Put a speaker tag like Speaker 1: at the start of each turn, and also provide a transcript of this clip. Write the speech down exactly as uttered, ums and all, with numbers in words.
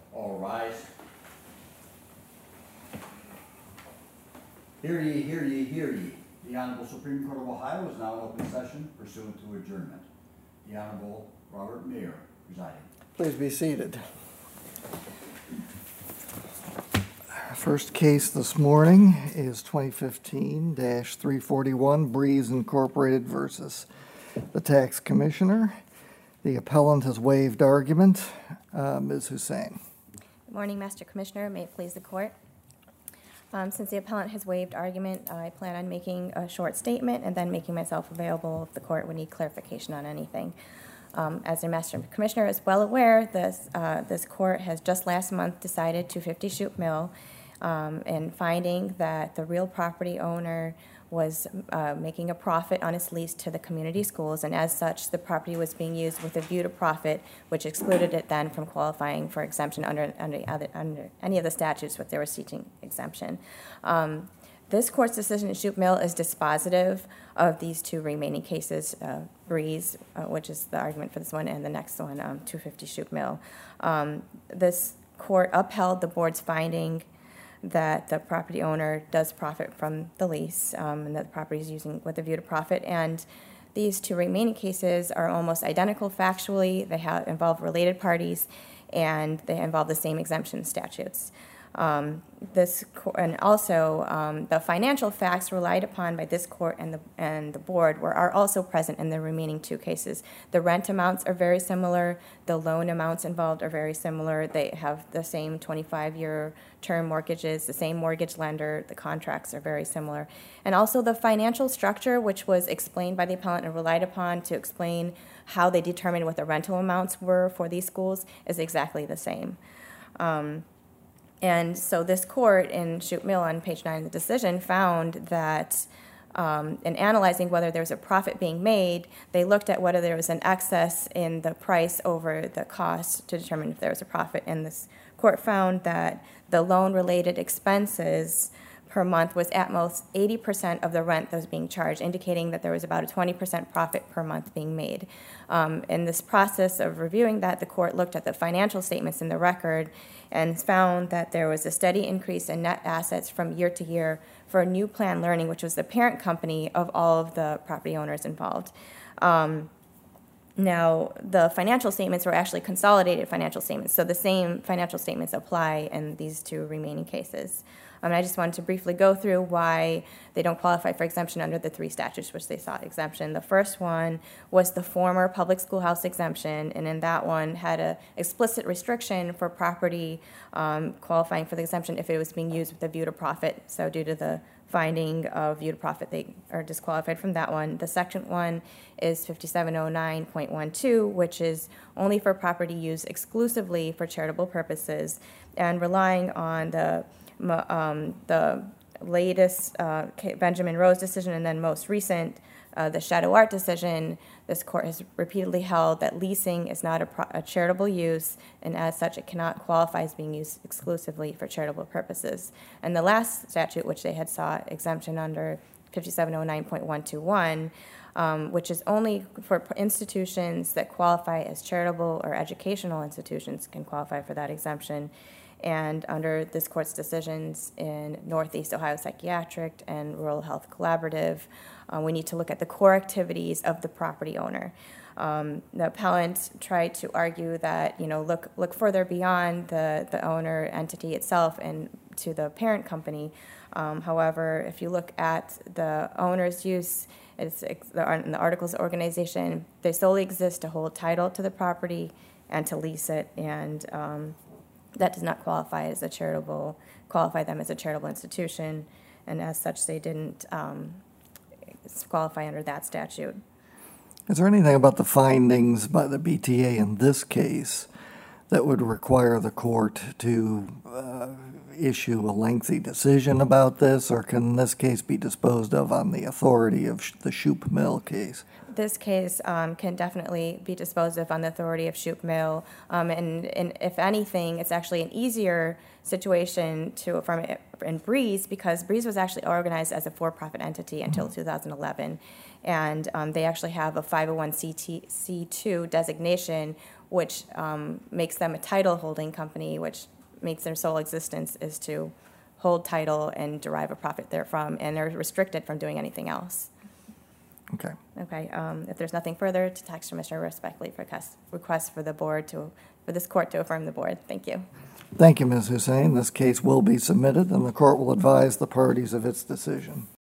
Speaker 1: All rise. Hear ye, hear ye, hear ye. The Honorable Supreme Court of Ohio is now in open session pursuant to adjournment. The Honorable Robert Mayer presiding.
Speaker 2: Please be seated. First case this morning is twenty fifteen dash three forty-one Breeze Incorporated versus the Tax Commissioner. The appellant has waived argument. Uh, Miz Hussain.
Speaker 3: Good morning, Master Commissioner. May it please the court. Um, since the appellant has waived argument, I plan on making a short statement and then making myself available if the court would need clarification on anything. Um, as the Master Commissioner is well aware, this, uh, this court has just last month decided two fifty Shoup Mill um, in finding that the real property owner was uh, making a profit on its lease to the community schools, and as such, the property was being used with a view to profit, which excluded it then from qualifying for exemption under, under, other, under any of the statutes which they were seeking exemption. Um, this court's decision in Shoup Mill is dispositive of these two remaining cases, uh, Breeze, uh, which is the argument for this one, and the next one, um, two fifty Shoup Mill. Um, this court upheld the board's finding that the property owner does profit from the lease, um, and that the property is using with a view to profit. And these two remaining cases are almost identical factually. They have involve related parties, and they involve the same exemption statutes. Um, this co- and also um, the financial facts relied upon by this court and the and the board were are also present in the remaining two cases. The rent amounts are very similar. The loan amounts involved are very similar. They have the same twenty-five year term mortgages, the same mortgage lender. The contracts are very similar, and also the financial structure, which was explained by the appellant and relied upon to explain how they determined what the rental amounts were for these schools, is exactly the same. Um, And so this court in Shoup Mill on page nine of the decision found that um, in analyzing whether there was a profit being made, they looked at whether there was an excess in the price over the cost to determine if there was a profit. And this court found that the loan-related expenses per month was at most eighty percent of the rent that was being charged, indicating that there was about a twenty percent profit per month being made. Um, in this process of reviewing that, the court looked at the financial statements in the record and found that there was a steady increase in net assets from year to year for New Plan Learning, which was the parent company of all of the property owners involved. Um, Now, the financial statements were actually consolidated financial statements, so the same financial statements apply in these two remaining cases. Um, and I just wanted to briefly go through why they don't qualify for exemption under the three statutes which they sought exemption. The first one was the former public schoolhouse exemption, and in that one had an explicit restriction for property um, qualifying for the exemption if it was being used with a view to profit. So due to the finding of view to profit, they are disqualified from that one. The second one is fifty-seven oh nine point twelve, which is only for property used exclusively for charitable purposes, and relying on the um, the latest uh, Benjamin Rose decision and then most recent uh, the Shadow Art decision. This court has repeatedly held that leasing is not a, pro- a charitable use, and as such, it cannot qualify as being used exclusively for charitable purposes. And the last statute, which they had sought exemption under, fifty-seven oh nine point one twenty-one, um, which is only for institutions that qualify as charitable or educational institutions can qualify for that exemption. And under this court's decisions in Northeast Ohio Psychiatric and Rural Health Collaborative, uh, we need to look at the core activities of the property owner. Um, the appellant tried to argue that, you know, look look further beyond the, the owner entity itself and to the parent company. Um, however, if you look at the owner's use, it's, it's the, in the articles of organization, they solely exist to hold title to the property and to lease it, and um, that does not qualify as a charitable, qualify them as a charitable institution, and as such, they didn't um, qualify under that statute.
Speaker 2: Is there anything about the findings by the B T A in this case that would require the court to uh, issue a lengthy decision about this, or can this case be disposed of on the authority of sh- the Shoup Mill case?
Speaker 3: This case um, can definitely be disposed of on the authority of Shoup Mill, um, and, and if anything, it's actually an easier situation to from in Breeze, because Breeze was actually organized as a for-profit entity until mm-hmm. two thousand eleven, and um, they actually have a five oh one c two designation, which um, makes them a title holding company, which makes their sole existence is to hold title and derive a profit therefrom, and they're restricted from doing anything else.
Speaker 2: Okay.
Speaker 3: Okay, um, if there's nothing further, to tax commissioner respectfully request, request for the board to, for this court to affirm the board. Thank you.
Speaker 2: Thank you, Miz Hussein. This case will be submitted, and the court will advise the parties of its decision.